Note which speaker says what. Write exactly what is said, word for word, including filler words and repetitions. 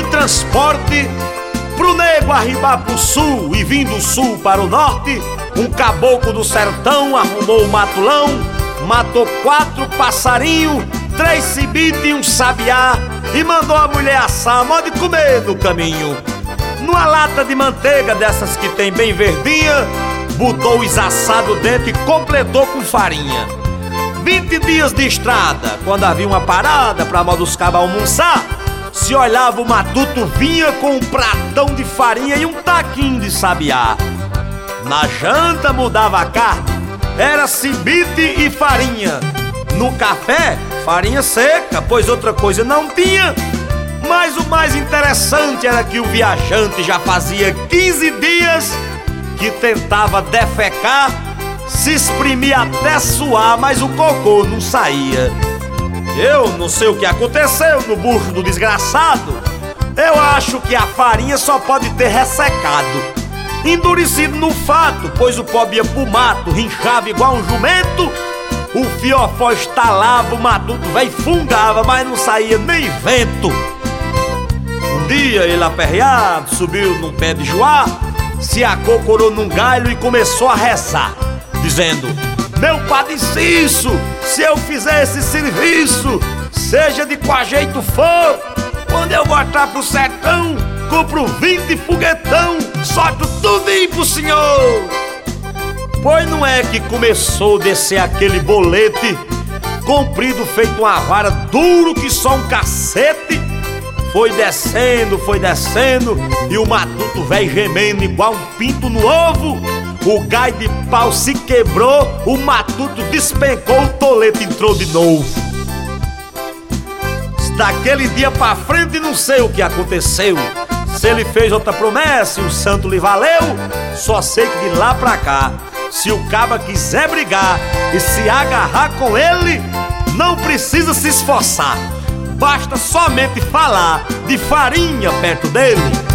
Speaker 1: transporte pro nego arribar pro sul e vir do sul para o norte. Um caboclo do sertão arrumou o matulão, matou quatro passarinhos, três cibites e um sabiá, e mandou a mulher assar, modo de comer no caminho. Numa lata de manteiga dessas que tem bem verdinha, botou os assados dentro e completou com farinha. Vinte dias de estrada, quando havia uma parada pra modo os cabas almoçar, se olhava o matuto vinha com um pratão de farinha e um taquinho de sabiá. Na janta mudava a carne, era cibite e farinha. No café, farinha seca, pois outra coisa não tinha. Mas o mais interessante era que o viajante já fazia quinze dias que tentava defecar, se exprimia até suar, mas o cocô não saía. Eu não sei o que aconteceu no bucho do desgraçado. Eu acho que a farinha só pode ter ressecado, endurecido no fato, pois o pobre ia pro mato, rinchava igual um jumento. O fiofó estalava, o matuto véi fungava, mas não saía nem vento. Um dia ele aperreado subiu num pé de joá, se acocorou num galho e começou a rezar, dizendo: meu Padre Cício, se eu fizer esse serviço, seja de qual jeito for, quando eu voltar pro sertão, compro vinte foguetão, solto tudo aí pro senhor. Pois não é que começou a descer aquele bolete, comprido feito uma vara, duro que só um cacete. Foi descendo, foi descendo, e o matuto véi gemendo igual um pinto no ovo. O gai de pau se quebrou, o matuto despencou, o tolete entrou de novo. Daquele dia pra frente não sei o que aconteceu, se ele fez outra promessa e o santo lhe valeu. Só sei que de lá pra cá, se o caba quiser brigar e se agarrar com ele, não precisa se esforçar, basta somente falar de farinha perto dele.